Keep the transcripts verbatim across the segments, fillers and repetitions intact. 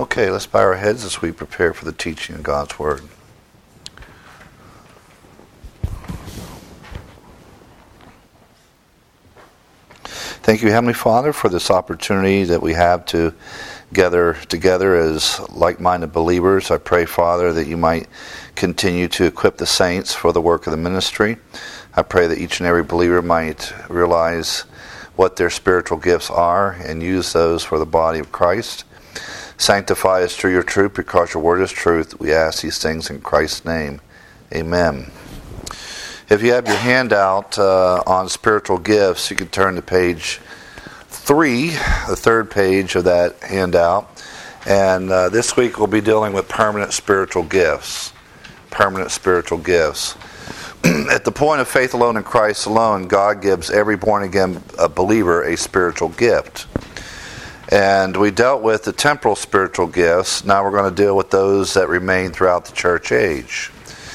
Okay, let's bow our heads as we prepare for the teaching of God's Word. Thank you, Heavenly Father, for this opportunity that we have to gather together as like-minded believers. I pray, Father, that you might continue to equip the saints for the work of the ministry. I pray that each and every believer might realize what their spiritual gifts are and use those for the body of Christ. Sanctify us through your truth, because your word is truth. We ask these things in Christ's name. Amen. If you have your handout uh, on spiritual gifts, you can turn to page three, the third page of that handout. And uh, this week we'll be dealing with permanent spiritual gifts. Permanent spiritual gifts. At the point of faith alone in Christ alone, God gives every born-again believer a spiritual gift. And we dealt with the temporal spiritual gifts. Now we're going to deal with those that remain throughout the church age.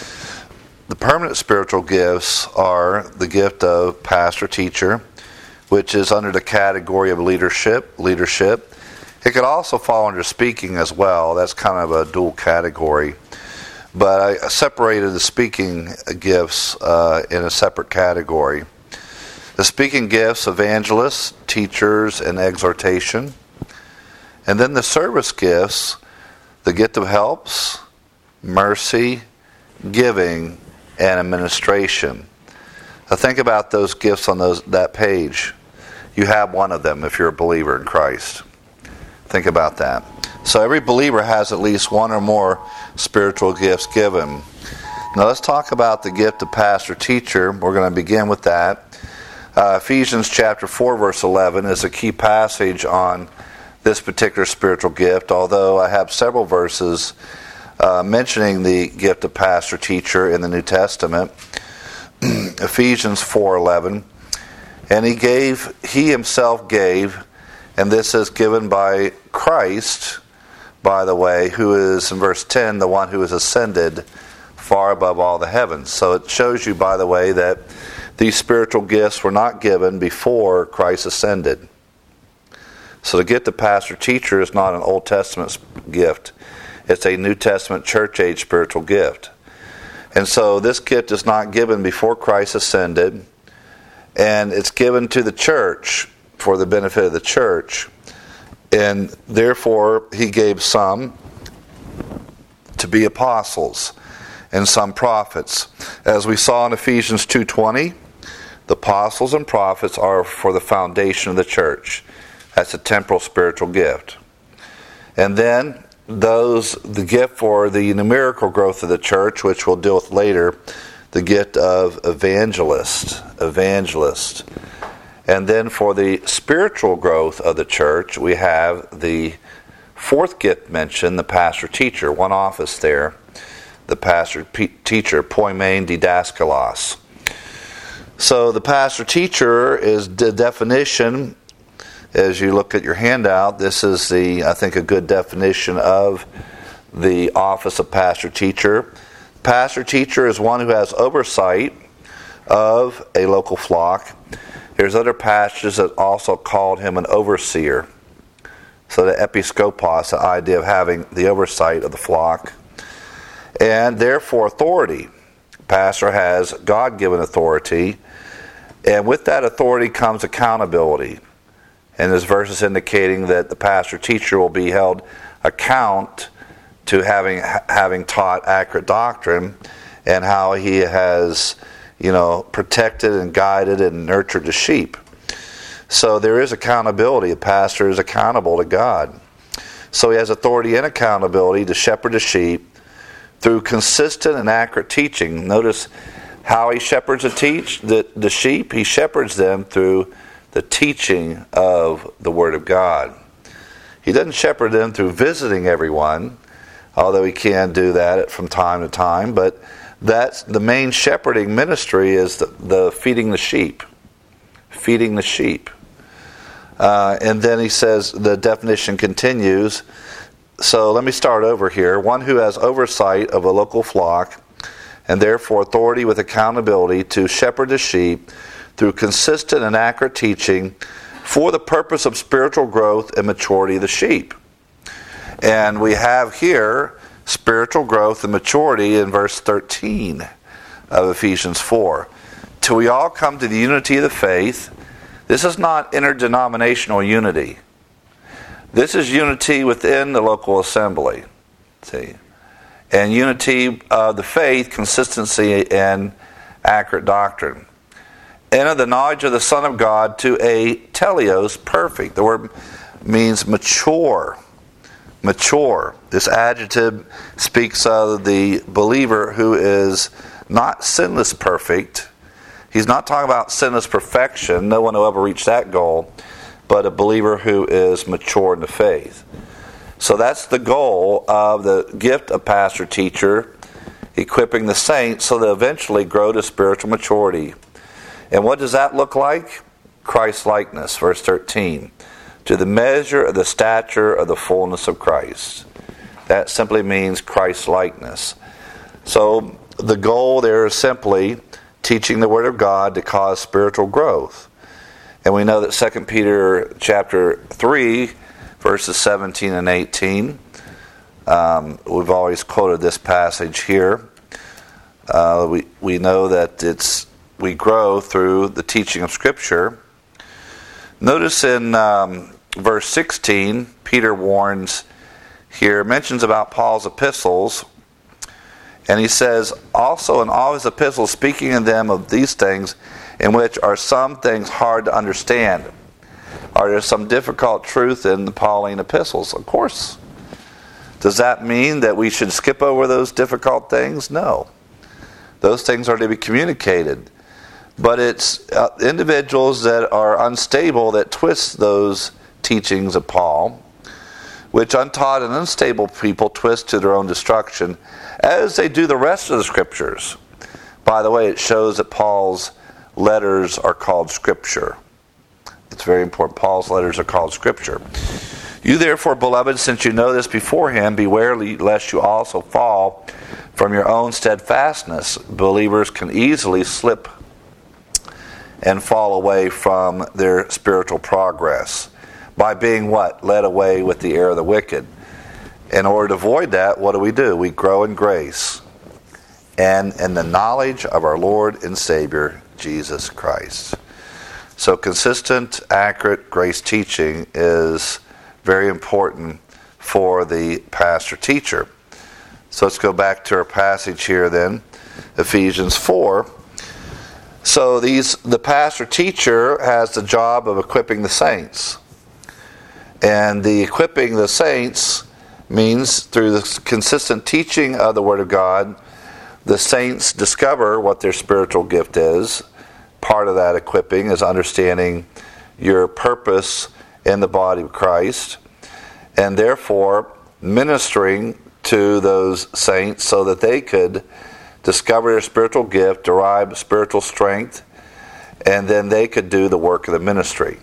The permanent spiritual gifts are the gift of pastor-teacher, which is under the category of leadership. Leadership. It could also fall under speaking as well. That's kind of a dual category. But I separated the speaking gifts uh, in a separate category. The speaking gifts, evangelists, teachers, and exhortation. And then the service gifts, the gift of helps, mercy, giving, and administration. Now think about those gifts on those that page. You have one of them if you're a believer in Christ. Think about that. So every believer has at least one or more spiritual gifts given. Now let's talk about the gift of pastor-teacher. We're going to begin with that. Uh, Ephesians chapter four, verse eleven is a key passage on this particular spiritual gift, although I have several verses uh, mentioning the gift of pastor-teacher in the New Testament. Ephesians four eleven, and he gave, he himself gave, and this is given by Christ, by the way, who is, in verse ten, the one who is ascended far above all the heavens. So it shows you, by the way, that these spiritual gifts were not given before Christ ascended. So the gift of pastor-teacher is not an Old Testament gift. It's a New Testament church-age spiritual gift. And so this gift is not given before Christ ascended, and it's given to the church for the benefit of the church. And therefore, he gave some to be apostles and some prophets. As we saw in Ephesians two twenty, the apostles and prophets are for the foundation of the church. That's a temporal spiritual gift. And then those, the gift for the numerical growth of the church, which we'll deal with later, the gift of evangelist, evangelist. And then for the spiritual growth of the church, we have the fourth gift mentioned, the pastor-teacher, one office there, the pastor-teacher, poimen didaskalos. So the pastor-teacher is the definition. As you look at your handout, this is the, I think, a good definition of the office of pastor-teacher. Pastor-teacher is one who has oversight of a local flock. There's other passages that also called him an overseer. So the episkopos, the idea of having the oversight of the flock. And therefore authority. Pastor has God-given authority. And with that authority comes accountability. And there's verses indicating that the pastor-teacher will be held account to having having taught accurate doctrine and how he has, you know, protected and guided and nurtured the sheep. So there is accountability. A pastor is accountable to God. So he has authority and accountability to shepherd the sheep through consistent and accurate teaching. Notice how he shepherds the, teach, the, the sheep. He shepherds them through the teaching of the Word of God. He doesn't shepherd them through visiting everyone, although he can do that from time to time, but that's the main shepherding ministry is the, the feeding the sheep. Feeding the sheep. Uh, and then he says, the definition continues. So let me start over here. One who has oversight of a local flock and therefore authority with accountability to shepherd the sheep through consistent and accurate teaching for the purpose of spiritual growth and maturity of the sheep. And we have here spiritual growth and maturity in verse thirteen of Ephesians four. Till we all come to the unity of the faith. This is not interdenominational unity. This is unity within the local assembly. See? And unity of the faith, consistency, and accurate doctrine. And of the knowledge of the Son of God to a teleos, perfect. The word means mature. Mature. This adjective speaks of the believer who is not sinless perfect. He's not talking about sinless perfection. No one will ever reach that goal. But a believer who is mature in the faith. So that's the goal of the gift of pastor teacher, equipping the saints so they eventually grow to spiritual maturity. And what does that look like? Christ-likeness, verse thirteen. To the measure of the stature of the fullness of Christ. That simply means Christ-likeness. So the goal there is simply teaching the Word of God to cause spiritual growth. And we know that Second Peter chapter three, verses seventeen and eighteen, um, we've always quoted this passage here. Uh, we, we know that it's we grow through the teaching of Scripture. Notice in um, verse sixteen, Peter warns here, mentions about Paul's epistles, and he says, also in all his epistles, speaking in them of these things, in which are some things hard to understand. Are there some difficult truth in the Pauline epistles? Of course. Does that mean that we should skip over those difficult things? No. Those things are to be communicated. But it's uh, individuals that are unstable that twist those teachings of Paul, which untaught and unstable people twist to their own destruction, as they do the rest of the Scriptures. By the way, it shows that Paul's letters are called Scripture. It's very important. Paul's letters are called Scripture. You therefore, beloved, since you know this beforehand, beware lest you also fall from your own steadfastness. Believers can easily slip and fall away from their spiritual progress by being what? Led away with the error of the wicked. In order to avoid that, what do we do? We grow in grace and in the knowledge of our Lord and Savior, Jesus Christ. So consistent, accurate grace teaching is very important for the pastor-teacher. So let's go back to our passage here then, Ephesians four. So these the pastor-teacher has the job of equipping the saints. And the equipping the saints means through the consistent teaching of the Word of God, the saints discover what their spiritual gift is. Part of that equipping is understanding your purpose in the body of Christ, and therefore ministering to those saints so that they could discover their spiritual gift, derive spiritual strength, and then they could do the work of the ministry.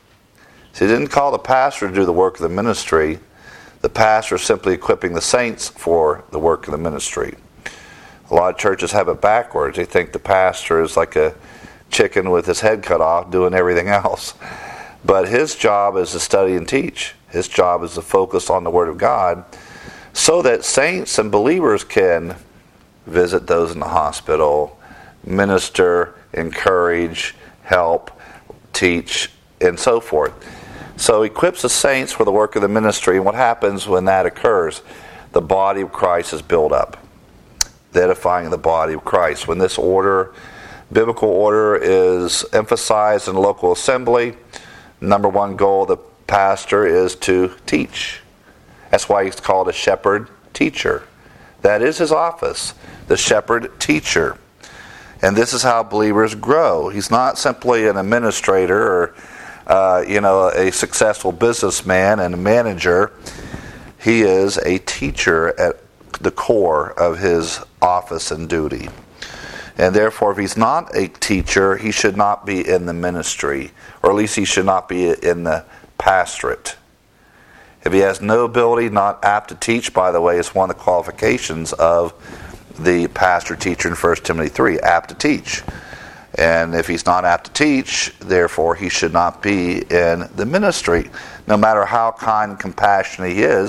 So he didn't call the pastor to do the work of the ministry. The pastor is simply equipping the saints for the work of the ministry. A lot of churches have it backwards. They think the pastor is like a chicken with his head cut off doing everything else. But his job is to study and teach. His job is to focus on the Word of God so that saints and believers can visit those in the hospital, minister, encourage, help, teach, and so forth. So he equips the saints for the work of the ministry, and what happens when that occurs? The body of Christ is built up, edifying the body of Christ. When this order, biblical order, is emphasized in the local assembly, number one goal of the pastor is to teach. That's why he's called a shepherd teacher. That is his office, the shepherd teacher. And this is how believers grow. He's not simply an administrator or uh, you know, a successful businessman and a manager. He is a teacher at the core of his office and duty. And therefore, if he's not a teacher, he should not be in the ministry, or at least he should not be in the pastorate. If he has no ability, not apt to teach, by the way, it's one of the qualifications of the pastor-teacher in First Timothy three, apt to teach. And if he's not apt to teach, therefore he should not be in the ministry. No matter how kind and compassionate he is,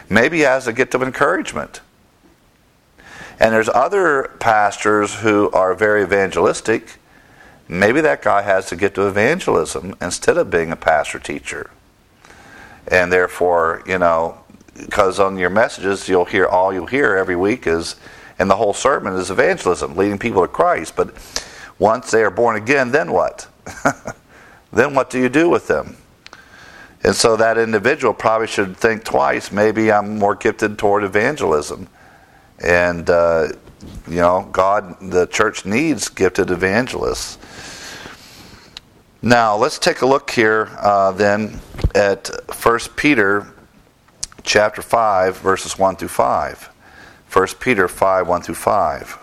Maybe he has a gift of encouragement. And there's other pastors who are very evangelistic. Maybe that guy has the gift of evangelism instead of being a pastor teacher. And therefore, you know, because on your messages, you'll hear all you'll hear every week is, and the whole sermon is evangelism, leading people to Christ. But once they are born again, then what? Then what do you do with them? And so that individual probably should think twice. Maybe I'm more gifted toward evangelism. And, uh, you know, God, the church needs gifted evangelists. Now, let's take a look here uh, then at First Peter chapter five, verses one through five. First Peter five, one through five.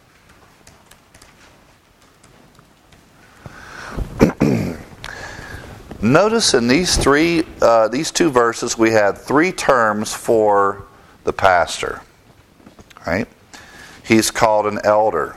Notice in these three, uh, these two verses, we had three terms for the pastor. Right? He's called an elder.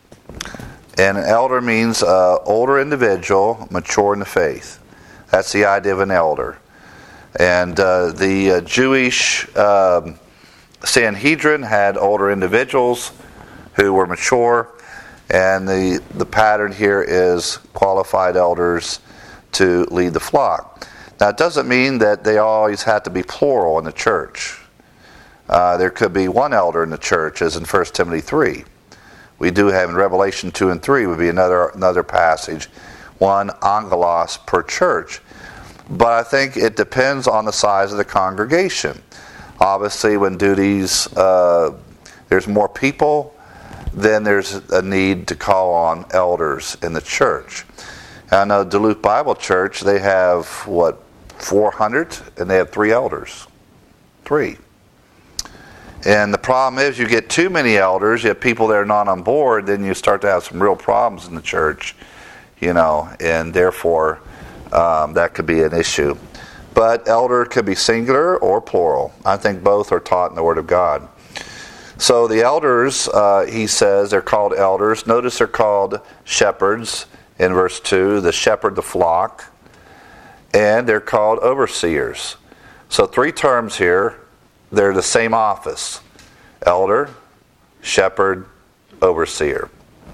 And an elder means an older individual, mature in the faith. That's the idea of an elder. And uh, the uh, Jewish um, Sanhedrin had older individuals who were mature. And the, the pattern here is qualified elders to lead the flock. Now, it doesn't mean that they always have to be plural in the church. Uh, there could be one elder in the church, as in First Timothy three. We do have in Revelation two and three would be another another passage, one angelos per church. But I think it depends on the size of the congregation. Obviously, when duties, uh, there's more people, then there's a need to call on elders in the church. And I know Duluth Bible Church, they have, what, four hundred? And they have three elders. Three. And the problem is you get too many elders, you have people that are not on board, then you start to have some real problems in the church, you know, and therefore um, that could be an issue. But elder could be singular or plural. I think both are taught in the Word of God. So the elders, uh, he says, they're called elders. Notice they're called shepherds in verse two, the shepherd the flock. And they're called overseers. So three terms here. They're the same office. Elder, shepherd, overseer.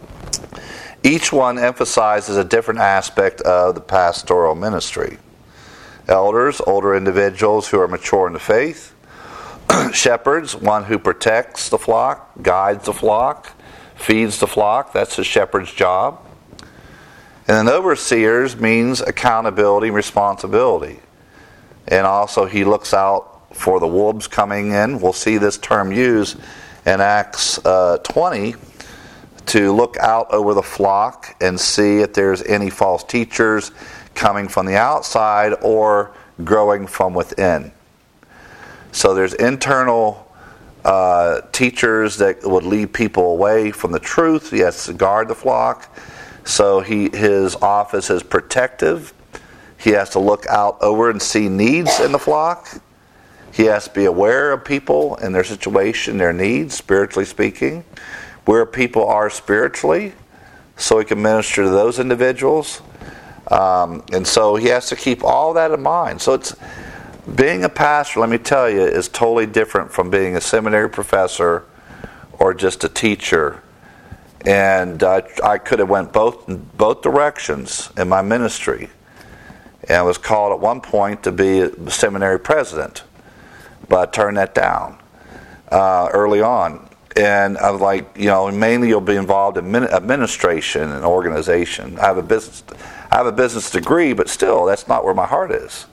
Each one emphasizes a different aspect of the pastoral ministry. Elders, older individuals who are mature in the faith. Shepherds, one who protects the flock, guides the flock, feeds the flock. That's the shepherd's job. And then overseers means accountability and responsibility. And also he looks out for the wolves coming in. We'll see this term used in Acts uh, twenty to look out over the flock and see if there's any false teachers coming from the outside or growing from within. So there's internal uh, teachers that would lead people away from the truth. He has to guard the flock. So he his office is protective. He has to look out over and see needs in the flock. He has to be aware of people and their situation, their needs, spiritually speaking, where people are spiritually, so he can minister to those individuals. Um, and so he has to keep all that in mind. So it's being a pastor, let me tell you, is totally different from being a seminary professor or just a teacher. And uh, I could have went both both directions in my ministry. And I was called at one point to be a seminary president. But I turned that down uh, early on. And I was like, you know, mainly you'll be involved in administration and organization. I have a business, I have a business degree, but still, that's not where my heart is.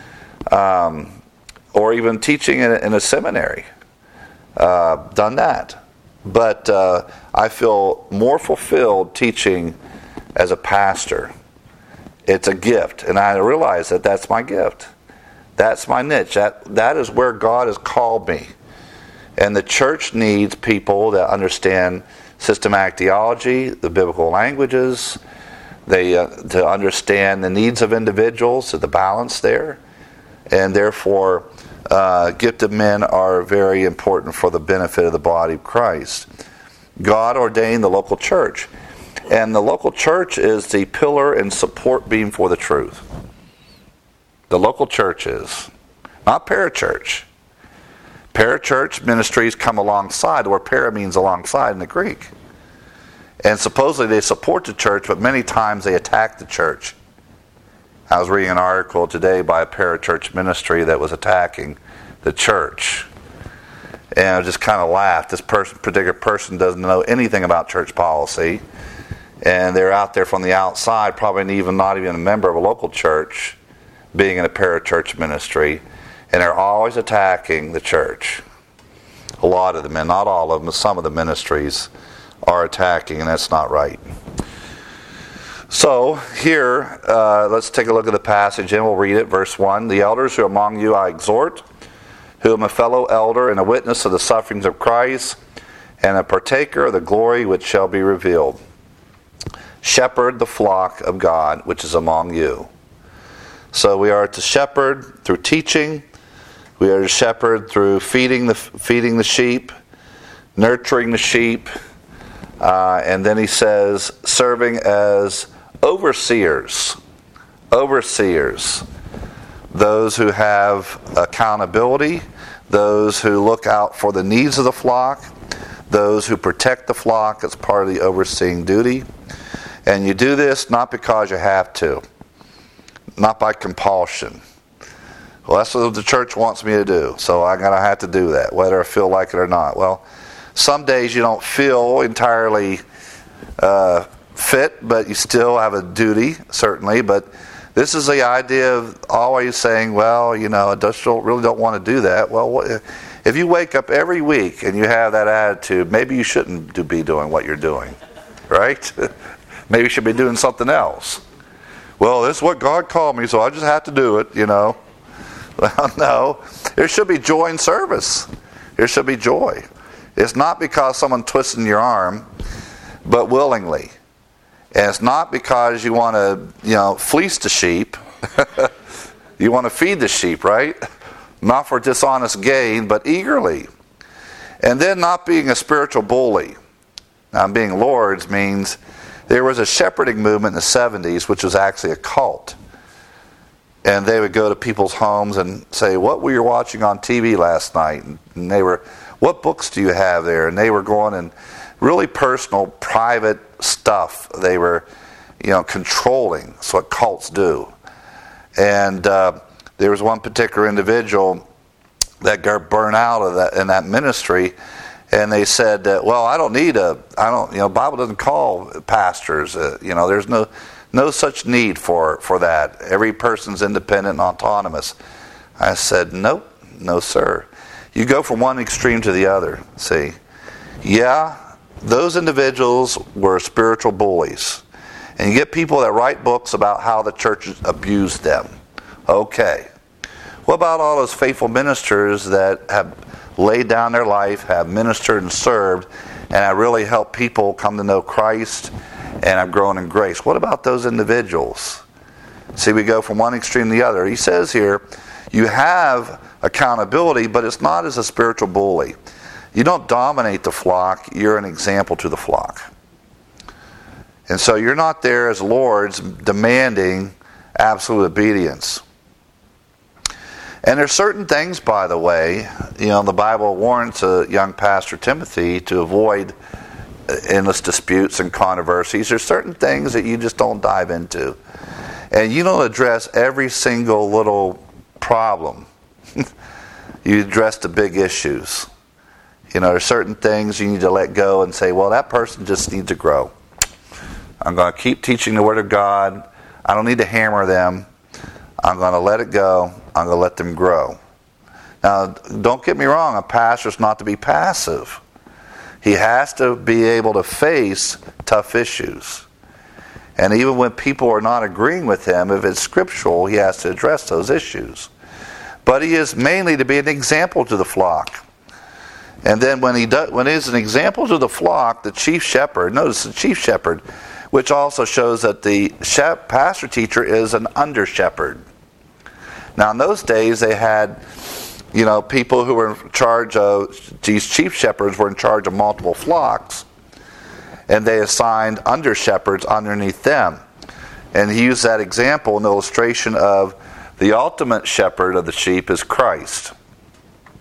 Um, or even teaching in a, in a seminary. Uh, done that. But uh, I feel more fulfilled teaching as a pastor. It's a gift, and I realize that that's my gift. That's my niche. That that is where God has called me. And the church needs people that understand systematic theology, the biblical languages, they uh, to understand the needs of individuals, the balance there. And therefore, uh, gifted men are very important for the benefit of the body of Christ. God ordained the local church. And the local church is the pillar and support beam for the truth. The local church is, not parachurch. Parachurch ministries come alongside, where para means alongside in the Greek. And supposedly they support the church, but many times they attack the church. I was reading an article today by a parachurch ministry that was attacking the church. And I just kind of laughed. This person, particular person doesn't know anything about church policy. And they're out there from the outside, probably even not even a member of a local church, being in a parachurch ministry. And they're always attacking the church. A lot of them, and not all of them, but some of the ministries are attacking, and that's not right. So here, uh, let's take a look at the passage, and we'll read it. Verse one, the elders who are among you I exhort, who am a fellow elder and a witness of the sufferings of Christ, and a partaker of the glory which shall be revealed. Shepherd the flock of God which is among you. So we are to shepherd through teaching. We are to shepherd through feeding the feeding the sheep, nurturing the sheep, uh, and then he says serving as overseers. Overseers. Those who have accountability, those who look out for the needs of the flock, those who protect the flock as part of the overseeing duty. And you do this not because you have to, not by compulsion. Well, that's what the church wants me to do, so I'm going to have to do that, whether I feel like it or not. Well, some days you don't feel entirely uh, fit, but you still have a duty, certainly. But this is the idea of always saying, well, you know, I just don't, really don't want to do that. Well, what, if you wake up every week and you have that attitude, maybe you shouldn't do, be doing what you're doing, right? Maybe you should be doing something else. Well, this is what God called me, so I just have to do it, you know. Well, no. There should be joy in service. There should be joy. It's not because someone twisting your arm, but willingly. And it's not because you want to, you know, fleece the sheep. You want to feed the sheep, right? Not for dishonest gain, but eagerly. And then not being a spiritual bully. Now, being lords means there was a shepherding movement in the seventies, which was actually a cult. And they would go to people's homes and say, what were you watching on T V last night? And they were, what books do you have there? And they were going and really personal, private stuff. They were, you know, controlling. That's what cults do. And uh, there was one particular individual that got burned out of that in that ministry. And they said, uh, well, I don't need a, I don't, you know, Bible doesn't call pastors, uh, you know, there's no no such need for, for that. Every person's independent and autonomous. I said, nope, no sir. You go from one extreme to the other, see. Yeah, those individuals were spiritual bullies. And you get people that write books about how the church abused them. Okay. What about all those faithful ministers that have laid down their life, have ministered and served, and have really helped people come to know Christ and have grown in grace? What about those individuals? See, we go from one extreme to the other. He says here, you have accountability, but it's not as a spiritual bully. You don't dominate the flock, you're an example to the flock. And so you're not there as lords demanding absolute obedience. And there's certain things, by the way, you know, the Bible warns a young pastor, Timothy, to avoid endless disputes and controversies. There's certain things that you just don't dive into. And you don't address every single little problem. You address the big issues. You know, there's certain things you need to let go and say, well, that person just needs to grow. I'm going to keep teaching the Word of God. I don't need to hammer them. I'm going to let it go. I'm going to let them grow. Now, don't get me wrong. A pastor's not to be passive. He has to be able to face tough issues. And even when people are not agreeing with him, if it's scriptural, he has to address those issues. But he is mainly to be an example to the flock. And then when he does, when he is an example to the flock, the chief shepherd, notice the chief shepherd, which also shows that the pastor teacher is an under shepherd. Now in those days they had, you know, people who were in charge of, these chief shepherds were in charge of multiple flocks, and they assigned under shepherds underneath them. And he used that example, an illustration of the ultimate shepherd of the sheep is Christ.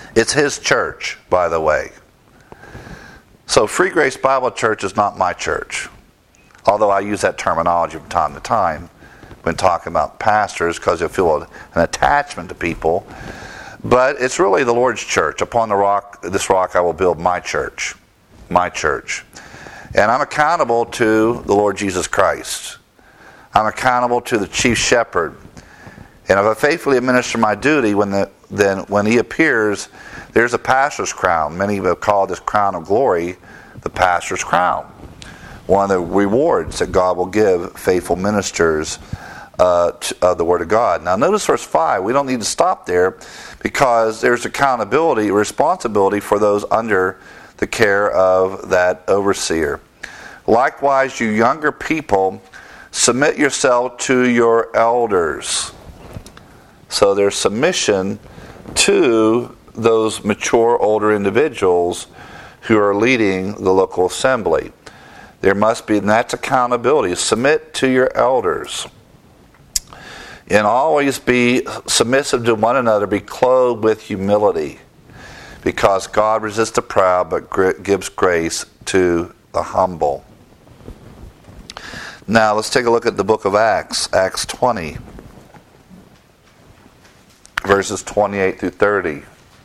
It's his church, by the way. So Free Grace Bible Church is not my church. Although I use that terminology from time to time when talking about pastors, because you feel an attachment to people. But it's really the Lord's church. Upon the rock, this rock I will build my church. My church. And I'm accountable to the Lord Jesus Christ. I'm accountable to the chief shepherd. And if I faithfully administer my duty, when the, then when he appears, there's a pastor's crown. Many have called this crown of glory the pastor's crown. One of the rewards that God will give faithful ministers uh, to, of the Word of God. Now notice verse five. We don't need to stop there because there's accountability, responsibility for those under the care of that overseer. Likewise, you younger people, submit yourself to your elders. So there's submission to those mature older individuals who are leading the local assembly. There must be, and that's accountability. Submit to your elders. And always be submissive to one another. Be clothed with humility. Because God resists the proud, but gives grace to the humble. Now, let's take a look at the book of Acts. Acts twenty. Verses twenty-eight through thirty.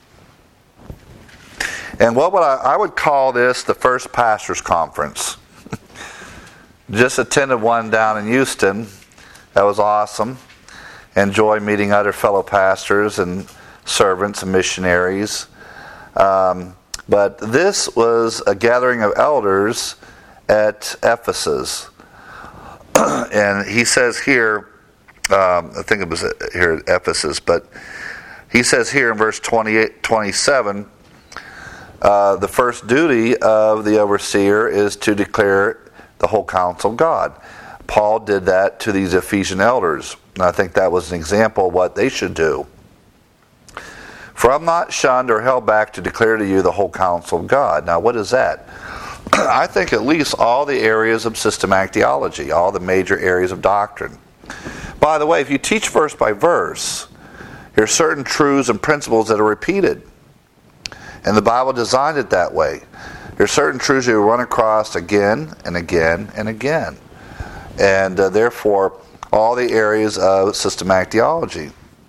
And what would I, I would call this the first pastors' conference. Just attended one down in Houston. That was awesome. Enjoyed meeting other fellow pastors and servants and missionaries. Um, but this was a gathering of elders at Ephesus. And he says here, um, I think it was here at Ephesus, but he says here in verse twenty-eight, twenty-seven, uh, the first duty of the overseer is to declare the whole counsel of God. Paul did that to these Ephesian elders. And I think that was an example of what they should do. For I'm not shunned or held back to declare to you the whole counsel of God. Now, what is that? I think at least all the areas of systematic theology, all the major areas of doctrine. By the way, if you teach verse by verse, there are certain truths and principles that are repeated. And the Bible designed it that way. There are certain truths you run across again and again and again. And uh, therefore, all the areas of systematic theology.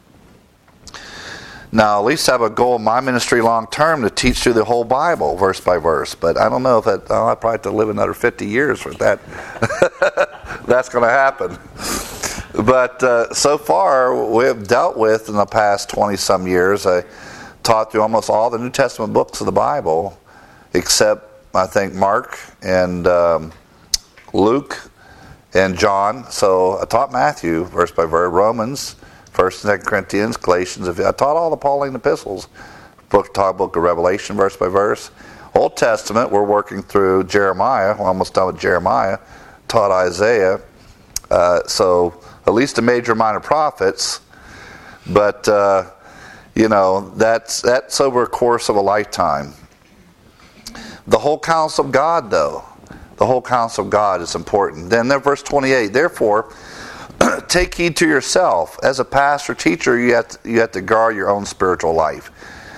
Now, at least I have a goal in my ministry long term to teach through the whole Bible, verse by verse. But I don't know if that, oh, I probably have to live another fifty years for that. That's going to happen. But uh, so far, we have dealt with, in the past twenty-some years, I taught through almost all the New Testament books of the Bible, except, I think, Mark and um, Luke and John. So I taught Matthew, verse by verse, Romans, First and Second Corinthians, Galatians. I taught all the Pauline epistles. Book, taught book of Revelation, verse by verse. Old Testament, we're working through Jeremiah. We're almost done with Jeremiah. Taught Isaiah. Uh, so at least the major minor prophets. But, uh, you know, that's, that's over a course of a lifetime. The whole counsel of God, though. The whole counsel of God is important. Then there, verse twenty-eight, therefore, take heed to yourself. As a pastor, teacher, you have, to, you have to guard your own spiritual life.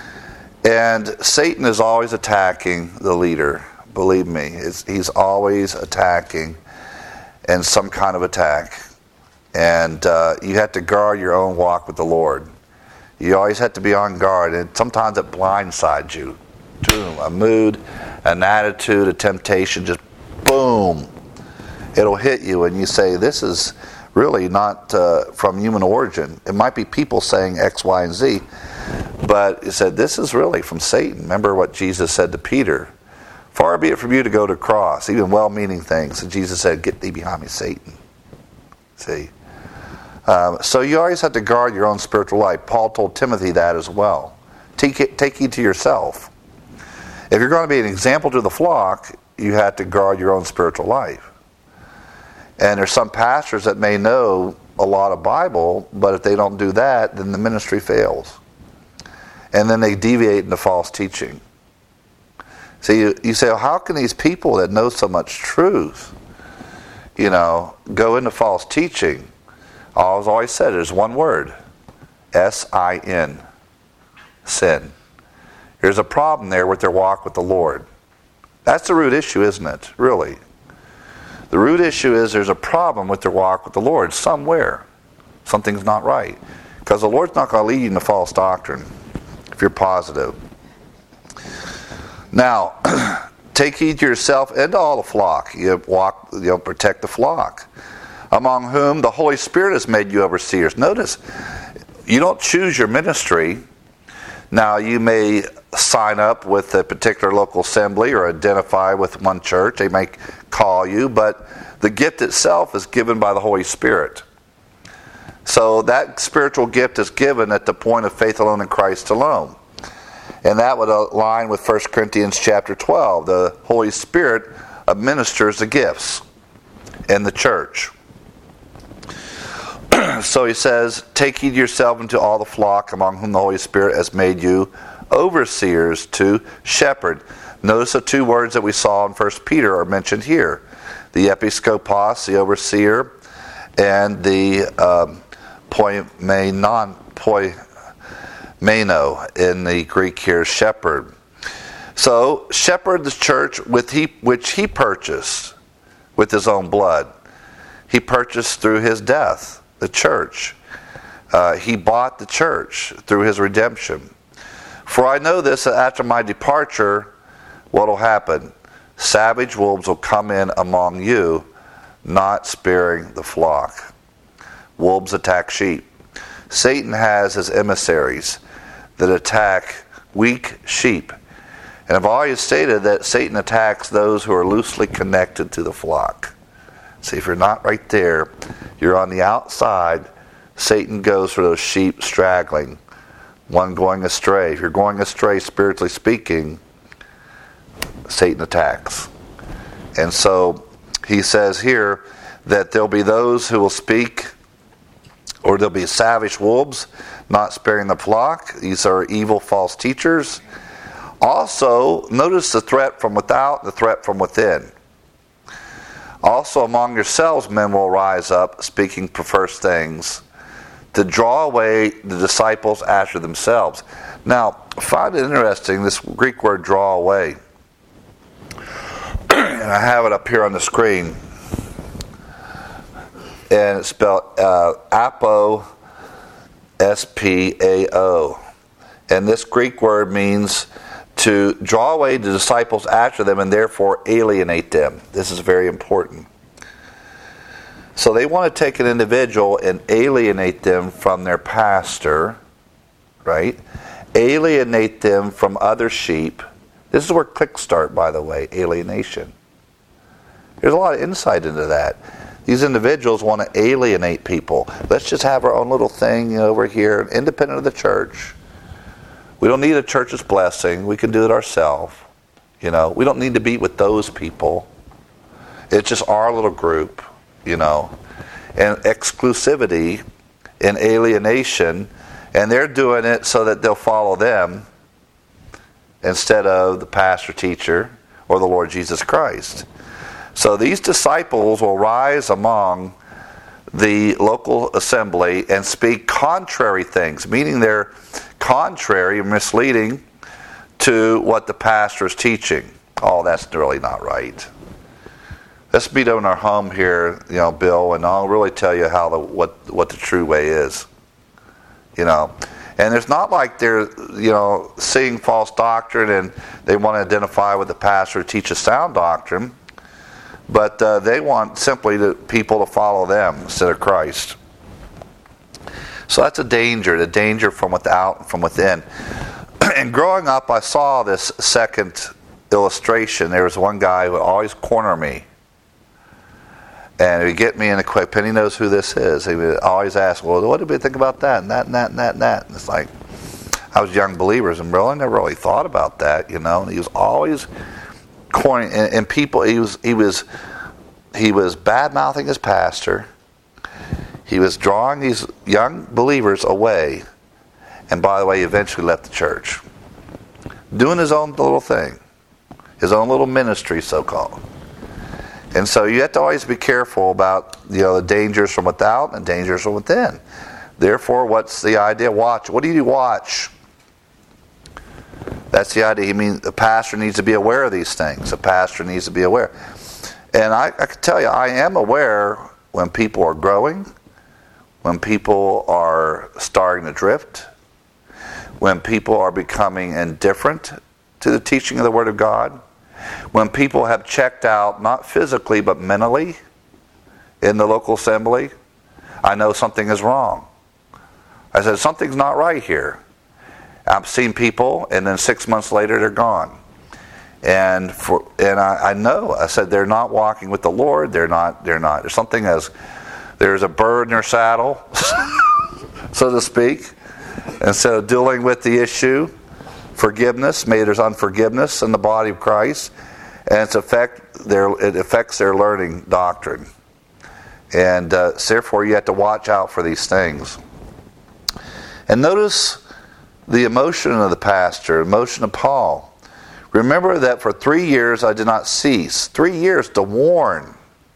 And Satan is always attacking the leader. Believe me, it's, he's always attacking, and some kind of attack. And uh, you have to guard your own walk with the Lord. You always have to be on guard, and sometimes it blindsides you. Boom, a mood, an attitude, a temptation, just boom. It'll hit you, and you say, this is really not uh, from human origin. It might be people saying X, Y, and Z, but it said, this is really from Satan. Remember what Jesus said to Peter. Far be it from you to go to the cross, even well-meaning things. And Jesus said, get thee behind me, Satan. See? Um, so you always have to guard your own spiritual life. Paul told Timothy that as well. Take, take heed to yourself. If you're going to be an example to the flock, you have to guard your own spiritual life. And there's some pastors that may know a lot of Bible, but if they don't do that, then the ministry fails. And then they deviate into false teaching. So you, you say, well, how can these people that know so much truth, you know, go into false teaching? I've always said there's one word, S I N, sin. There's a problem there with their walk with the Lord. That's the root issue, isn't it? Really. The root issue is there's a problem with their walk with the Lord somewhere. Something's not right. Because the Lord's not going to lead you into false doctrine if you're positive. Now, take heed to yourself and to all the flock. You walk, you know, protect the flock, among whom the Holy Spirit has made you overseers. Notice, you don't choose your ministry. Now, you may sign up with a particular local assembly or identify with one church. They may call you, but the gift itself is given by the Holy Spirit. So that spiritual gift is given at the point of faith alone in Christ alone. And that would align with First Corinthians chapter twelve. The Holy Spirit administers the gifts in the church. So he says, take heed to yourself and to all the flock among whom the Holy Spirit has made you overseers to shepherd. Notice the two words that we saw in First Peter are mentioned here. The episkopos, the overseer, and the um, poimenon, poimeno in the Greek here, shepherd. So, shepherd the church with he, which he purchased with his own blood. He purchased through his death, the church. Uh, he bought the church through his redemption. For I know this, that after my departure, what will happen? Savage wolves will come in among you, not sparing the flock. Wolves attack sheep. Satan has his emissaries that attack weak sheep. And I've always stated that Satan attacks those who are loosely connected to the flock. See, if you're not right there, you're on the outside, Satan goes for those sheep straggling, one going astray. If you're going astray, spiritually speaking, Satan attacks. And so he says here that there'll be those who will speak, or there'll be savage wolves, not sparing the flock. These are evil false teachers. Also, notice the threat from without, the threat from within. Also among yourselves men will rise up, speaking perverse things, to draw away the disciples after themselves. Now, I find it interesting, this Greek word draw away. And I have it up here on the screen. And it's spelled uh, apo, S P A O. And this Greek word means to draw away the disciples after them and therefore alienate them. This is very important. So they want to take an individual and alienate them from their pastor, right? Alienate them from other sheep. This is where clicks start, by the way, alienation. There's a lot of insight into that. These individuals want to alienate people. Let's just have our own little thing over here, independent of the church. We don't need a church's blessing. We can do it ourselves. You know, we don't need to be with those people. It's just our little group, you know. And exclusivity and alienation, and they're doing it so that they'll follow them instead of the pastor, teacher, or the Lord Jesus Christ. So these disciples will rise among the local assembly and speak contrary things, meaning they're contrary, misleading to what the pastor is teaching. Oh, that's really not right. Let's meet in our home here, you know, Bill, and I'll really tell you how the what what the true way is. You know, and it's not like they're, you know, seeing false doctrine and they want to identify with the pastor, teach a sound doctrine. But uh, they want simply the people to follow them instead of Christ. So that's a danger, the danger from without and from within. And growing up, I saw this second illustration. There was one guy who would always corner me. And he would get me in a quick, Penny knows who this is. He would always ask, well, what did we think about that and that and that and that and that? And it's like, I was young believers and really never really thought about that, you know. And he was always cornering, and, and people, he was, he was, he was bad-mouthing his pastor. He was drawing these young believers away. And by the way, he eventually left the church. Doing his own little thing. His own little ministry, so-called. And so you have to always be careful about, you know, the dangers from without and dangers from within. Therefore, what's the idea? Watch. What do you watch? That's the idea. I mean, the pastor needs to be aware of these things. The pastor needs to be aware. And I, I can tell you, I am aware when people are growing, when people are starting to drift, when people are becoming indifferent to the teaching of the Word of God, when people have checked out, not physically, but mentally, in the local assembly, I know something is wrong. I said, something's not right here. I've seen people, and then six months later, they're gone. And for and I, I know, I said, they're not walking with the Lord. They're not, they're not. There's something as, there's a bird in their saddle, so to speak. Instead of dealing with the issue, forgiveness, maybe there's unforgiveness in the body of Christ, and it's affect their, it affects their learning doctrine. And uh, so therefore, you have to watch out for these things. And notice the emotion of the pastor, emotion of Paul. Remember that for three years I did not cease. Three years to warn.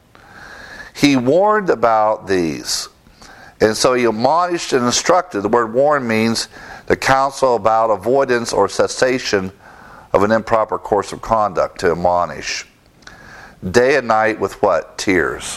He warned about these. And so he admonished and instructed. The word warn means to counsel about avoidance or cessation of an improper course of conduct, to admonish. Day and night with what? Tears.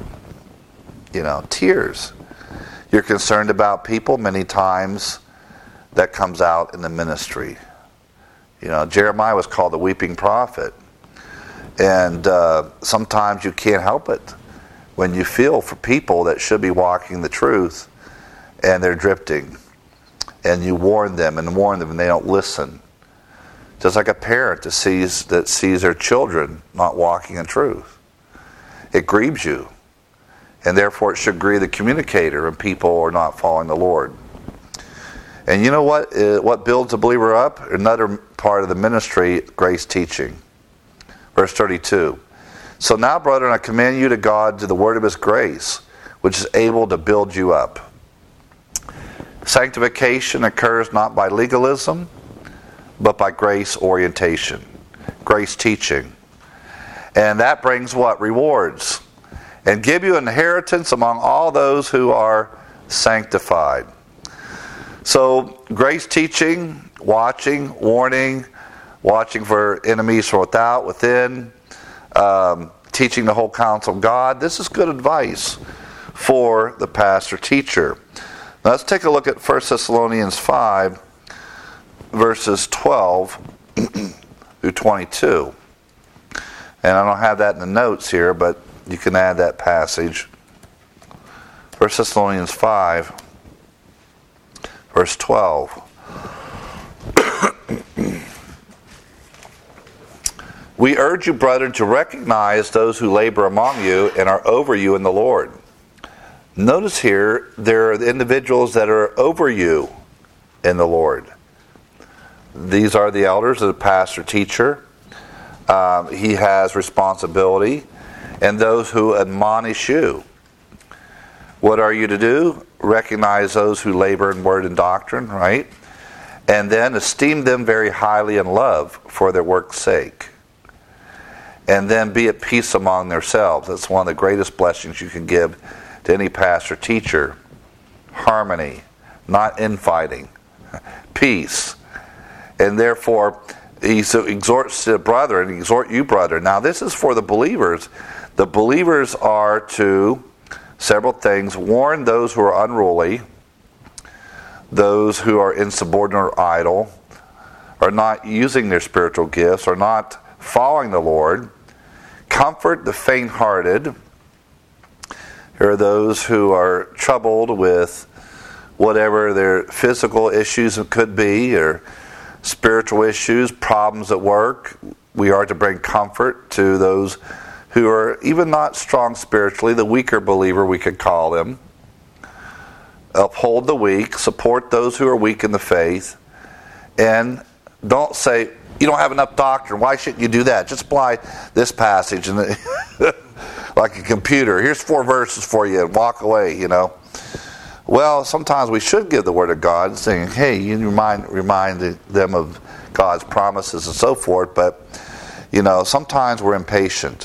You know, tears. You're concerned about people many times. That comes out in the ministry. You know, Jeremiah was called the weeping prophet. And uh, sometimes you can't help it when you feel for people that should be walking the truth and they're drifting. And you warn them and warn them and they don't listen. Just like a parent that sees, that sees their children not walking in truth. It grieves you. And therefore it should grieve the communicator when people are not following the Lord. And you know what? Uh, what builds a believer up? Another part of the ministry, grace teaching. Verse thirty-two. So now, brethren, I commend you to God, to the word of his grace, which is able to build you up. Sanctification occurs not by legalism, but by grace orientation. Grace teaching. And that brings what? Rewards. And give you inheritance among all those who are sanctified. So, grace teaching, watching, warning, watching for enemies from without, within, um, teaching the whole counsel of God. This is good advice for the pastor teacher. Now, let's take a look at First Thessalonians five, verses twelve through twenty-two. And I don't have that in the notes here, but you can add that passage. First Thessalonians five, verse twelve. We urge you, brethren, to recognize those who labor among you and are over you in the Lord. Notice here, there are the individuals that are over you in the Lord. These are the elders, the pastor, teacher. Um, he has responsibility. And those who admonish you. What are you to do? Recognize those who labor in word and doctrine, right? And then esteem them very highly in love for their work's sake. And then be at peace among themselves. That's one of the greatest blessings you can give to any pastor, teacher. Harmony, not infighting. Peace. And therefore, he exhorts the brother, and exhort you, brother. Now, this is for the believers. The believers are to, several things, warn those who are unruly, those who are insubordinate or idle, are not using their spiritual gifts, are not following the Lord. Comfort the faint-hearted. Here are those who are troubled with whatever their physical issues could be, or spiritual issues, problems at work. We are to bring comfort to those who are even not strong spiritually, the weaker believer we could call them. Uphold the weak, support those who are weak in the faith, and don't say, you don't have enough doctrine, why shouldn't you do that? Just apply this passage and like a computer. Here's four verses for you and walk away, you know. Well, sometimes we should give the word of God, saying, hey, you remind remind them of God's promises and so forth, but you know, sometimes we're impatient.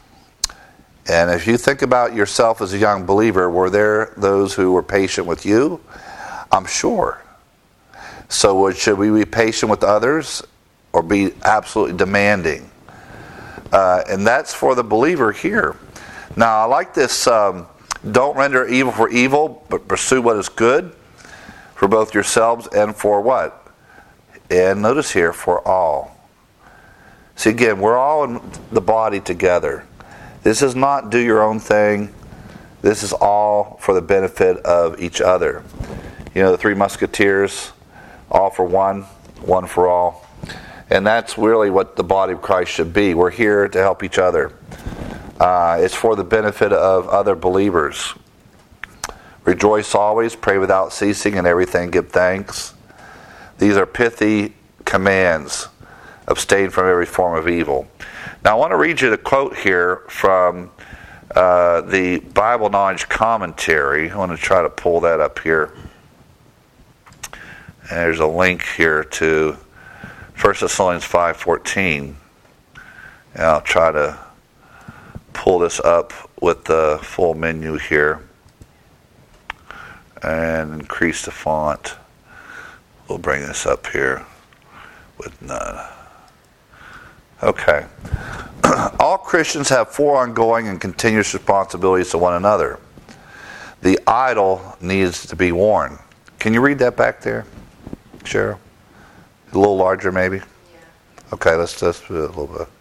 And if you think about yourself as a young believer, were there those who were patient with you? I'm sure. So should we be patient with others or be absolutely demanding. Uh, and that's for the believer here. Now, I like this, um, don't render evil for evil, but pursue what is good for both yourselves and for what? And notice here, for all. See, again, we're all in the body together. This is not do your own thing. This is all for the benefit of each other. You know, the three musketeers, all for one, one for all. And that's really what the body of Christ should be. We're here to help each other. Uh, it's for the benefit of other believers. Rejoice always, pray without ceasing, and everything give thanks. These are pithy commands. Abstain from every form of evil. Now I want to read you the quote here from uh, the Bible Knowledge Commentary. I want to try to pull that up here. And there's a link here to First Thessalonians five fourteen. And I'll try to pull this up with the full menu here and increase the font. We'll bring this up here with none. Okay. All Christians have four ongoing and continuous responsibilities to one another. The idle needs to be warned. Can you read that back there, Cheryl? A little larger, maybe? Yeah. Okay, let's just do it a little bit.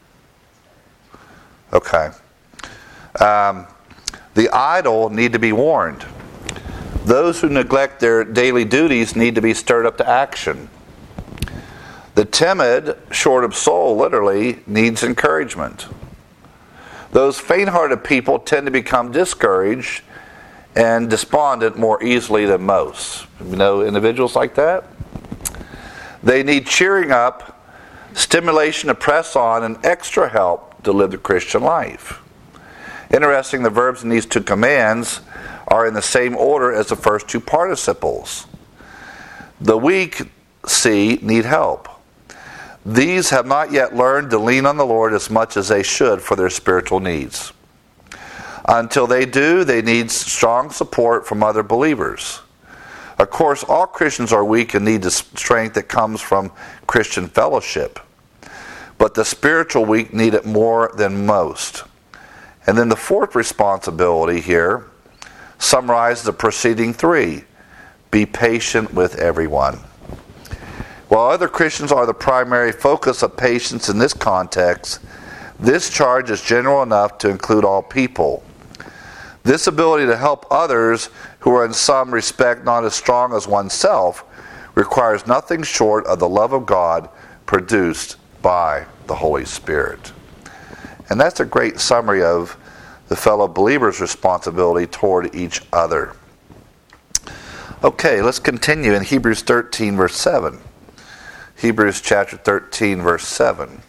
Okay. Um, the idle need to be warned. Those who neglect their daily duties need to be stirred up to action. The timid, short of soul, literally, needs encouragement. Those faint-hearted people tend to become discouraged and despondent more easily than most. You know individuals like that? They need cheering up, stimulation to press on, and extra help to live the Christian life. Interesting, the verbs in these two commands are in the same order as the first two participles. The weak, see, need help. These have not yet learned to lean on the Lord as much as they should for their spiritual needs. Until they do, they need strong support from other believers. Of course, all Christians are weak and need the strength that comes from Christian fellowship. But the spiritual weak need it more than most. And then the fourth responsibility here summarizes the preceding three. Be patient with everyone. While other Christians are the primary focus of patience in this context, this charge is general enough to include all people. This ability to help others who are in some respect not as strong as oneself requires nothing short of the love of God produced by the Holy Spirit. And that's a great summary of the fellow believers' responsibility toward each other. Okay, let's continue in Hebrews thirteen, verse seven. Hebrews chapter thirteen, verse seven.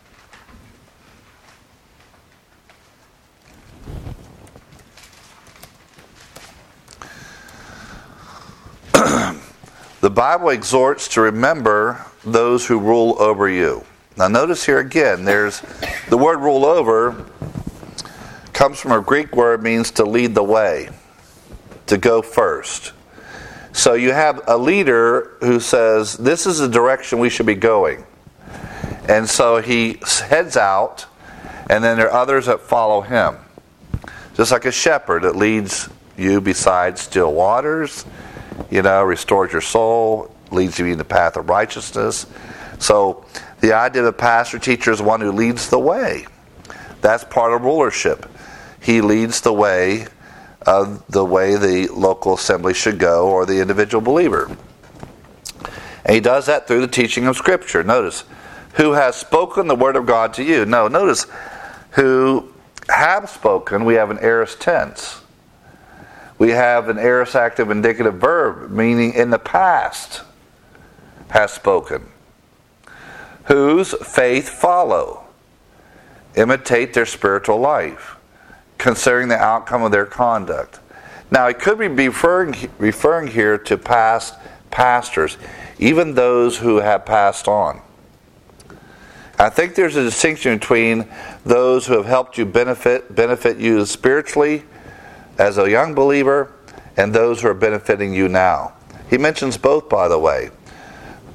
The Bible exhorts to remember those who rule over you. Now notice here again, there's the word rule over comes from a Greek word, means to lead the way, to go first. So you have a leader who says, this is the direction we should be going. And so he heads out, and then there are others that follow him. Just like a shepherd that leads you beside still waters, you know, restores your soul, leads you in the path of righteousness. So the idea of a pastor teacher is one who leads the way. That's part of rulership. He leads the way of the way the local assembly should go, or the individual believer. And he does that through the teaching of Scripture. Notice, who has spoken the word of God to you. No, notice, who have spoken, we have an aorist tense. We have an aorist active indicative verb, meaning in the past, has spoken. Whose faith follow. Imitate their spiritual life, considering the outcome of their conduct. Now, it could be referring, referring here to past pastors, even those who have passed on. I think there's a distinction between those who have helped you benefit, benefit you spiritually as a young believer, and those who are benefiting you now. He mentions both, by the way.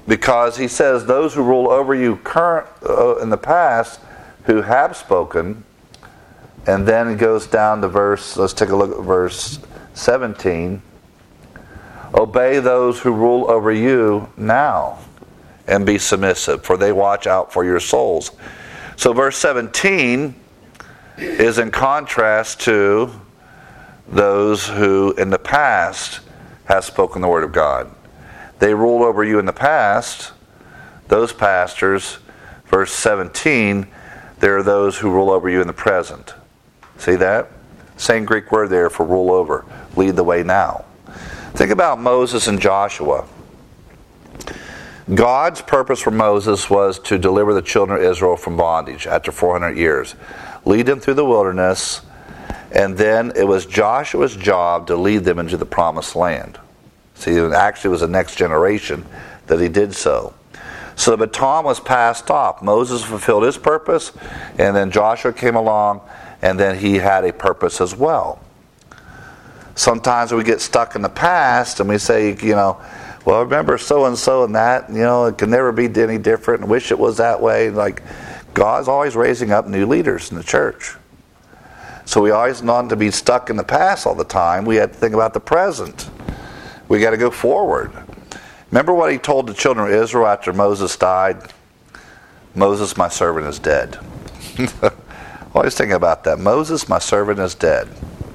Because he says those who rule over you current uh, in the past who have spoken, and then it goes down to verse, let's take a look at verse seventeen. Obey those who rule over you now, and be submissive, for they watch out for your souls. So verse seventeen is in contrast to those who in the past have spoken the word of God. They ruled over you in the past, those pastors. Verse seventeen, there are those who rule over you in the present. See that? Same Greek word there for rule over. Lead the way now. Think about Moses and Joshua. God's purpose for Moses was to deliver the children of Israel from bondage after four hundred years. Lead them through the wilderness, and then it was Joshua's job to lead them into the promised land. See, it actually was the next generation that he did so. So the baton was passed off. Moses fulfilled his purpose, and then Joshua came along, and then he had a purpose as well. Sometimes we get stuck in the past, and we say, you know, well, remember so-and-so and that, you know, it can never be any different, and wish it was that way. Like, God's always raising up new leaders in the church. So we always not to be stuck in the past all the time. We have to think about the present. We got to go forward. Remember what he told the children of Israel after Moses died? Moses, my servant, is dead. Always think about that. Moses, my servant, is dead.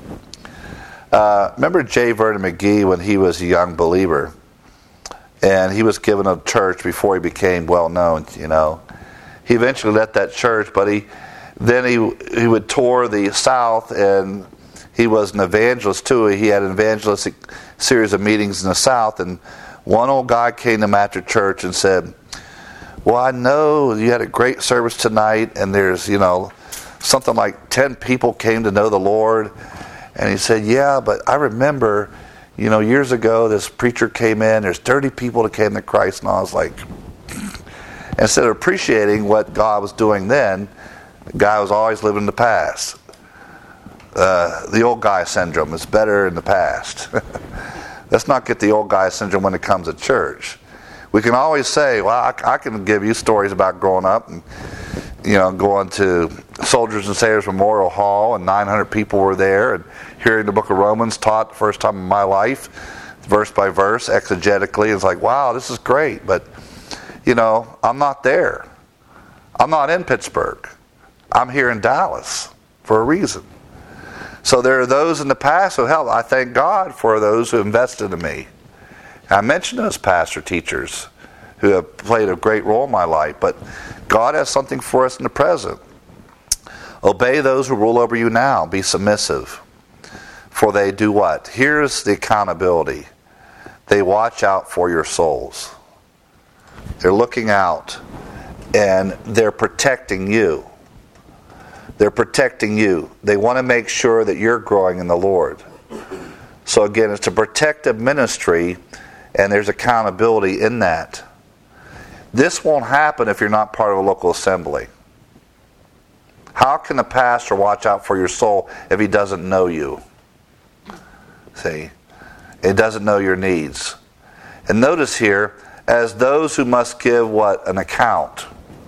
Uh, remember J. Vernon McGee when he was a young believer, and he was given a church before he became well known. You know, he eventually left that church, but he then he he would tour the South, and he was an evangelist too. He had an evangelistic series of meetings in the South, and one old guy came to him after church and said, well, I know you had a great service tonight, and there's, you know, something like ten people came to know the Lord. And he said, yeah, but I remember, you know, years ago this preacher came in, there's thirty people that came to Christ, and I was like, instead of appreciating what God was doing then, the guy was always living in the past. Uh, the old guy syndrome is better in the past. Let's not get the old guy syndrome when it comes to church. We can always say, well, I, I can give you stories about growing up and, you know, going to Soldiers and Sailors Memorial Hall, and nine hundred people were there, and hearing the book of Romans taught the first time in my life, verse by verse, exegetically. It's like, wow, this is great. But, you know, I'm not there. I'm not in Pittsburgh. I'm here in Dallas for a reason. So there are those in the past who helped. I thank God for those who invested in me. I mentioned those pastor teachers who have played a great role in my life, but God has something for us in the present. Obey those who rule over you now. Be submissive. For they do what? Here's the accountability. They watch out for your souls. They're looking out, and they're protecting you. They're protecting you. They want to make sure that you're growing in the Lord. So again, it's a protective ministry, and there's accountability in that. This won't happen if you're not part of a local assembly. How can a pastor watch out for your soul if he doesn't know you? See? It doesn't know your needs. And notice here, as those who must give what? An account.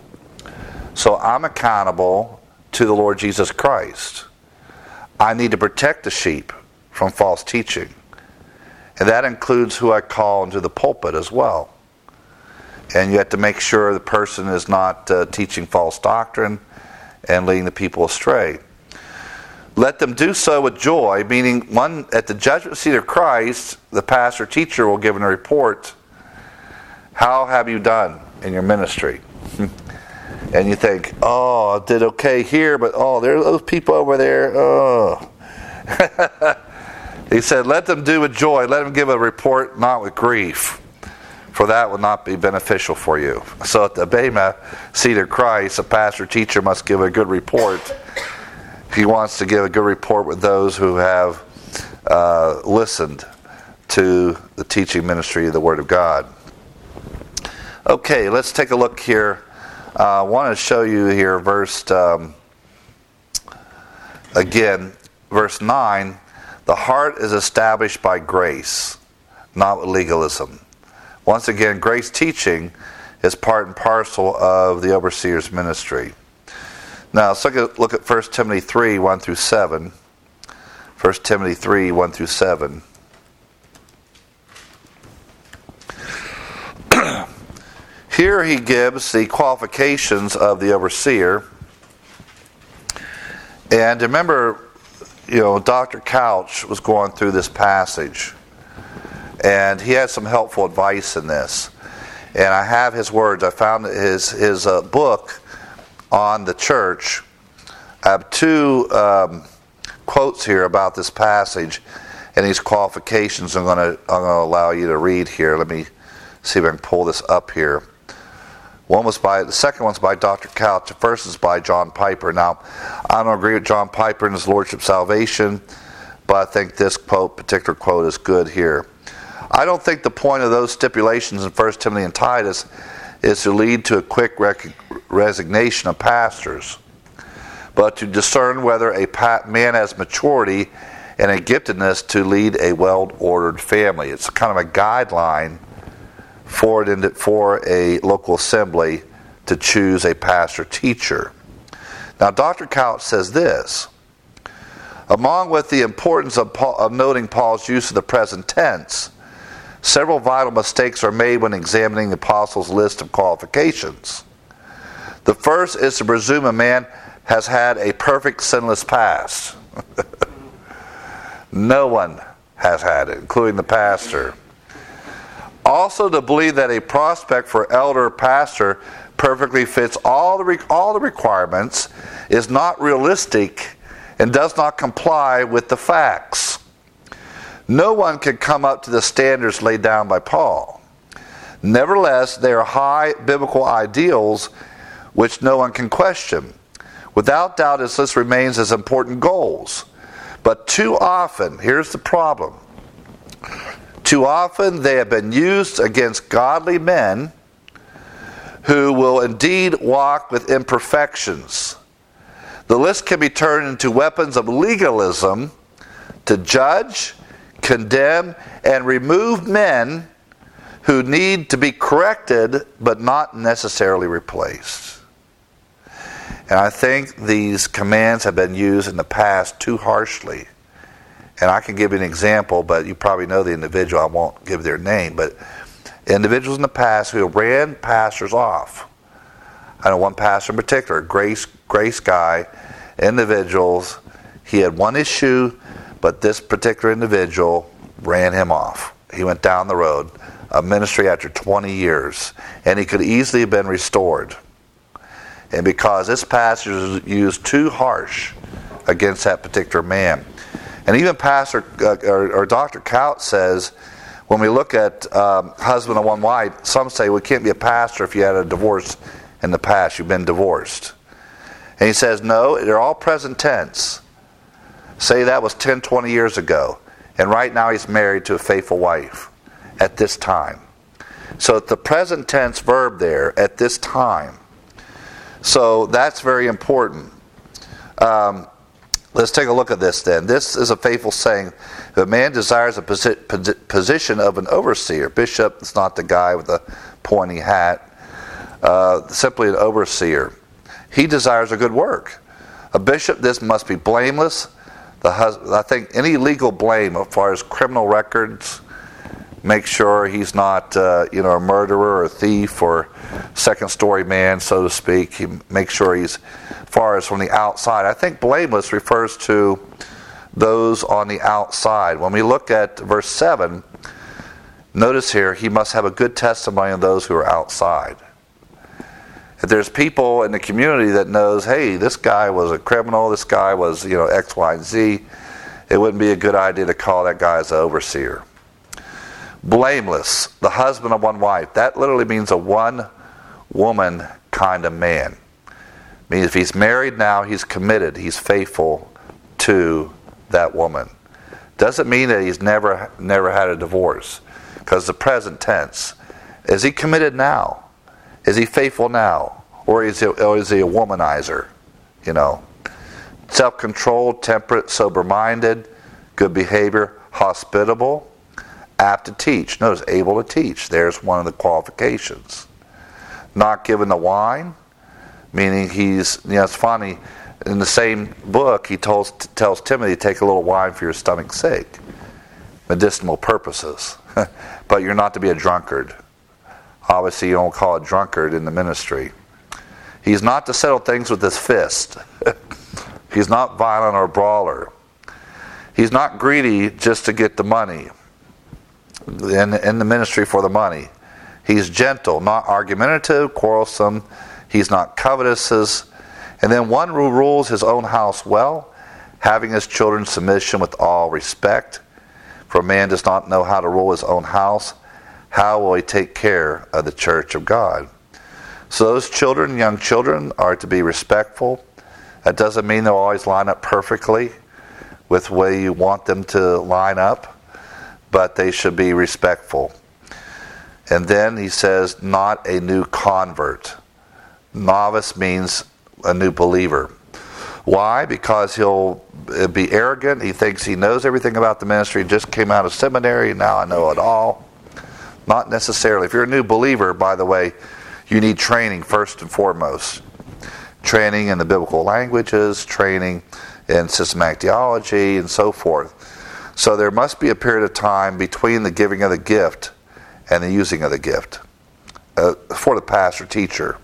So I'm accountable to the Lord Jesus Christ. I need to protect the sheep from false teaching. And that includes who I call into the pulpit as well. And you have to make sure the person is not uh, teaching false doctrine and leading the people astray. Let them do so with joy, meaning one at the judgment seat of Christ, the pastor teacher will give a report. How have you done in your ministry? And you think, oh, I did okay here, but oh, there's those people over there. Oh. He said, let them do with joy. Let them give a report, not with grief, for that will not be beneficial for you. So at the Bema seat of Christ, a pastor teacher must give a good report. He wants to give a good report with those who have uh, listened to the teaching ministry of the Word of God. Okay, let's take a look here. I uh, want to show you here verse, um, again, verse nine. The heart is established by grace, not with legalism. Once again, grace teaching is part and parcel of the overseer's ministry. Now, let's look at, look at First Timothy three, one through seven. First Timothy three, one through seven. Here he gives the qualifications of the overseer. And remember, you know, Doctor Couch was going through this passage. And he had some helpful advice in this. And I have his words. I found his, his uh, book on the church. I have two um, quotes here about this passage and these qualifications I'm going to I'm going to allow you to read here. Let me see if I can pull this up here. One was by the second one's by Doctor Couch. The first is by John Piper. Now, I don't agree with John Piper and his Lordship Salvation, but I think this quote, particular quote, is good here. I don't think the point of those stipulations in First Timothy and Titus is to lead to a quick rec- resignation of pastors, but to discern whether a pa- man has maturity and a giftedness to lead a well-ordered family. It's kind of a guideline for, it, for a local assembly to choose a pastor-teacher. Now, Doctor Couch says this: along with the importance of, Paul, of noting Paul's use of the present tense, several vital mistakes are made when examining the apostles' list of qualifications. The first is to presume a man has had a perfect sinless past. No one has had it, including the pastor. Also, to believe that a prospect for elder pastor perfectly fits all the re- all the requirements is not realistic and does not comply with the facts. No one can come up to the standards laid down by Paul. Nevertheless, they are high biblical ideals which no one can question. Without doubt, this list remains as important goals. But too often, here's the problem. Too often they have been used against godly men who will indeed walk with imperfections. The list can be turned into weapons of legalism to judge, condemn, and remove men who need to be corrected but not necessarily replaced. And I think these commands have been used in the past too harshly. And I can give you an example, but you probably know the individual. I won't give their name, but individuals in the past who ran pastors off. I know one pastor in particular, Grace Grace guy, individuals. He had one issue, but this particular individual ran him off. He went down the road, a ministry after twenty years, and he could easily have been restored. And because this pastor was used too harsh against that particular man. And even Pastor uh, or, or Doctor Couch says, when we look at um, husband and one wife, some say we can't be a pastor if you had a divorce in the past, you've been divorced. And he says, no, they're all present tense. Say that was ten, twenty years ago. And right now he's married to a faithful wife at this time. So it's the present tense verb there, at this time. So that's very important. Um, let's take a look at this then. This is a faithful saying. If a man desires a posi- position of an overseer, bishop is not the guy with the pointy hat, uh, simply an overseer. He desires a good work. A bishop, this must be blameless. The hus- I think any legal blame as far as criminal records, make sure he's not uh, you know, a murderer or a thief or second-story man, so to speak. He make sure he's, as far as from the outside. I think blameless refers to those on the outside. When we look at verse seven, notice here, he must have a good testimony of those who are outside. If there's people in the community that knows, hey, this guy was a criminal, this guy was, you know, X, Y, and Z, it wouldn't be a good idea to call that guy as an overseer. Blameless, the husband of one wife. That literally means a one-woman kind of man. I mean, if he's married now, he's committed, he's faithful to that woman. Doesn't mean that he's never never had a divorce, because the present tense. Is he committed now? Is he faithful now? Or is he, or is he a womanizer? You know, self-controlled, temperate, sober-minded, good behavior, hospitable, Apt to teach. Notice, able to teach. There's one of the qualifications. Not given to wine, meaning he's, you know, it's funny, in the same book, he tells, tells Timothy to take a little wine for your stomach's sake, medicinal purposes. But you're not to be a drunkard. Obviously, you don't call a drunkard in the ministry. He's not to settle things with his fist. He's not violent or brawler. He's not greedy just to get the money, in, in the ministry for the money. He's gentle, not argumentative, quarrelsome. He's not covetous. And then one who rules his own house well, having his children submission with all respect. For a man does not know how to rule his own house, how will he take care of the church of God? So those children, young children, are to be respectful. That doesn't mean they'll always line up perfectly with the way you want them to line up, but they should be respectful. And then he says, not a new convert. Novice means a new believer. Why? Because he'll be arrogant. He thinks he knows everything about the ministry. Just came out of seminary. Now I know it all. Not necessarily. If you're a new believer, by the way, you need training first and foremost. Training in the biblical languages, training in systematic theology, and so forth. So there must be a period of time between the giving of the gift and the using of the gift uh, for the pastor teacher.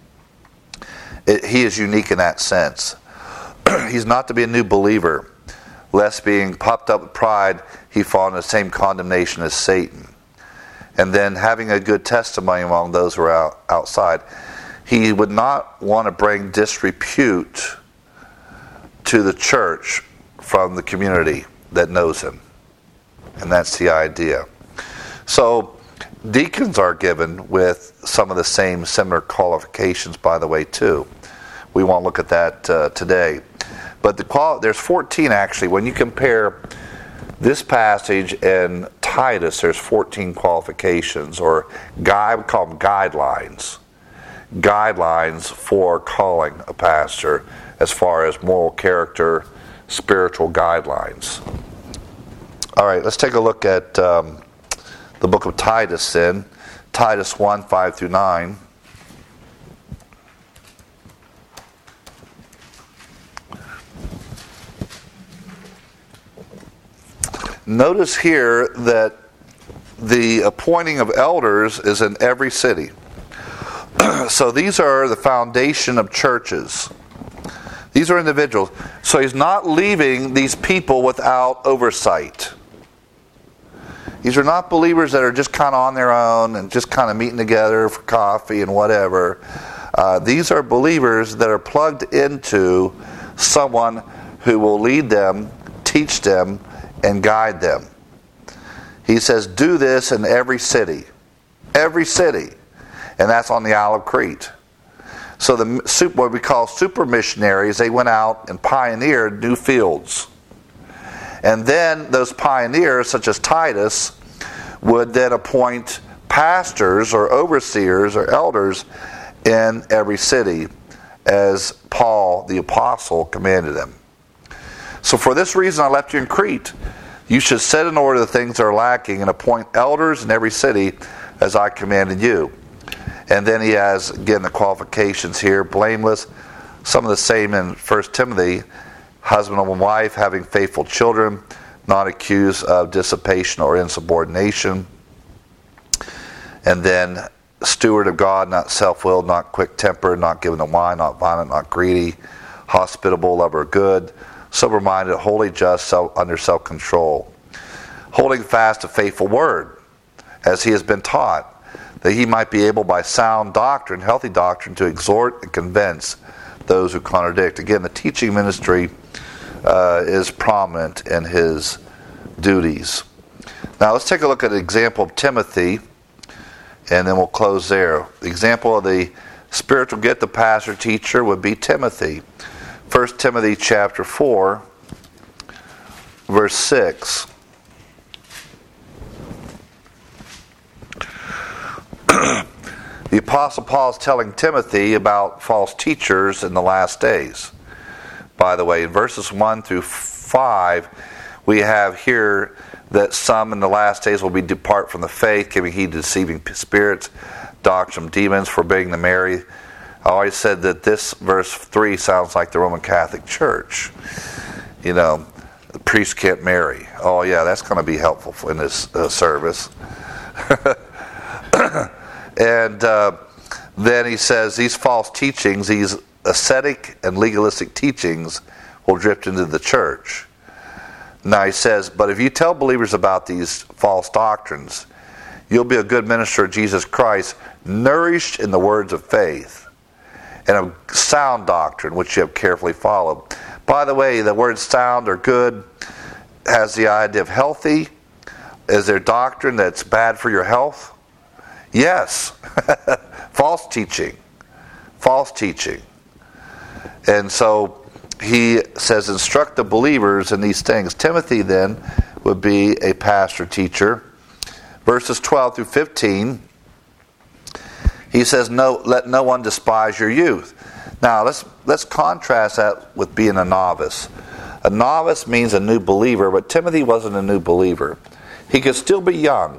It, he is unique in that sense. He's not to be a new believer, lest being puffed up with pride, he fall in the same condemnation as Satan. And then having a good testimony among those who are out, outside. He would not want to bring disrepute to the church from the community that knows him. And that's the idea. So deacons are given with some of the same similar qualifications, by the way, too. We won't look at that uh, today. But the quali- there's fourteen actually. When you compare this passage and Titus, there's fourteen qualifications, or guide, we call them guidelines. Guidelines for calling a pastor as far as moral character, spiritual guidelines. All right, let's take a look at um, the book of Titus then. Titus one, five through nine. Notice here that the appointing of elders is in every city. So these are the foundation of churches. These are individuals. So he's not leaving these people without oversight. These are not believers that are just kind of on their own and just kind of meeting together for coffee and whatever. Uh, these are believers that are plugged into someone who will lead them, teach them, and guide them. He says, do this in every city. Every city. And that's on the Isle of Crete. So the what we call super missionaries, they went out and pioneered new fields. And then those pioneers, such as Titus, would then appoint pastors or overseers or elders in every city, as Paul the apostle commanded them. So for this reason I left you in Crete. You should set in order the things that are lacking and appoint elders in every city as I commanded you. And then he has, again, the qualifications here. Blameless, some of the same in First Timothy. Husband and wife, having faithful children, not accused of dissipation or insubordination. And then steward of God, not self-willed, not quick-tempered, not given to wine, not violent, not greedy, hospitable, lover of good, sober-minded, wholly just, self, under self-control, holding fast a faithful word, as he has been taught, that he might be able by sound doctrine, healthy doctrine, to exhort and convince those who contradict. Again, the teaching ministry uh, is prominent in his duties. Now let's take a look at an example of Timothy, and then we'll close there. The example of the spiritual gift, the pastor teacher, would be Timothy. First Timothy chapter four, verse six. The Apostle Paul is telling Timothy about false teachers in the last days. By the way, in verses one through five, we have here that some in the last days will be depart from the faith, giving heed to deceiving spirits, doctrine of demons, forbidding to marry. I always said that this verse three sounds like the Roman Catholic Church. You know, the priest can't marry. Oh yeah, that's going to be helpful in this uh, service. And uh, then he says these false teachings, these ascetic and legalistic teachings, will drift into the church. Now he says, but if you tell believers about these false doctrines, you'll be a good minister of Jesus Christ, nourished in the words of faith and a sound doctrine which you have carefully followed. By the way, the word sound or good has the idea of healthy. Is there doctrine that's bad for your health? Yes. False teaching. False teaching. And so he says, instruct the believers in these things. Timothy then would be a pastor teacher. Verses twelve through fifteen, he says, "No, let no one despise your youth." Now let's let's contrast that with being a novice. A novice means a new believer, but Timothy wasn't a new believer. He could still be young.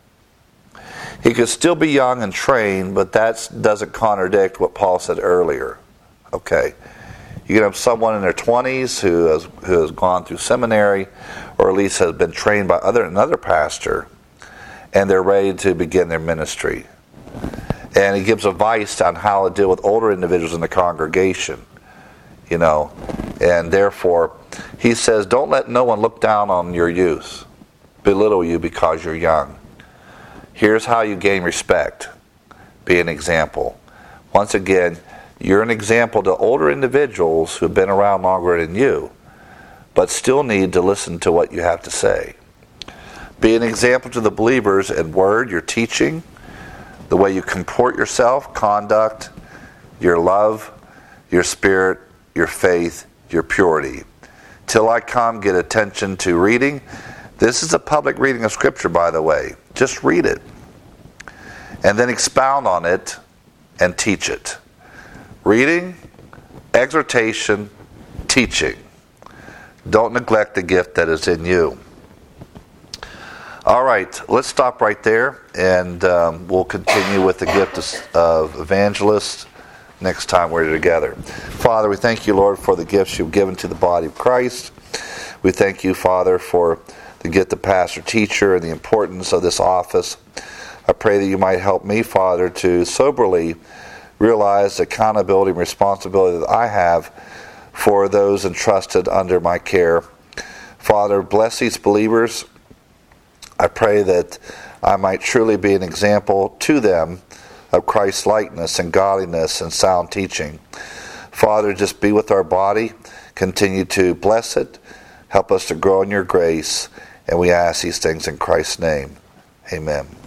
He could still be young and trained, but that doesn't contradict what Paul said earlier. Okay. You can have someone in their twenties who has who has gone through seminary, or at least has been trained by other another pastor, and they're ready to begin their ministry. And he gives advice on how to deal with older individuals in the congregation. You know, and therefore he says, don't let no one look down on your youth, belittle you because you're young. Here's how you gain respect. Be an example. Once again, you're an example to older individuals who've been around longer than you, but still need to listen to what you have to say. Be an example to the believers in word, your teaching, the way you comport yourself, conduct, your love, your spirit, your faith, your purity. Till I come, get attention to reading. This is a public reading of Scripture, by the way. Just read it. And then expound on it and teach it. Reading, exhortation, teaching. Don't neglect the gift that is in you. All right, let's stop right there, and um, we'll continue with the gift of evangelist next time we're together. Father, we thank you, Lord, for the gifts you've given to the body of Christ. We thank you, Father, for the gift of pastor teacher and the importance of this office. I pray that you might help me, Father, to soberly realize the accountability and responsibility that I have for those entrusted under my care. Father, bless these believers. I pray that I might truly be an example to them of Christ's likeness and godliness and sound teaching. Father, just be with our body. Continue to bless it. Help us to grow in your grace. And we ask these things in Christ's name. Amen.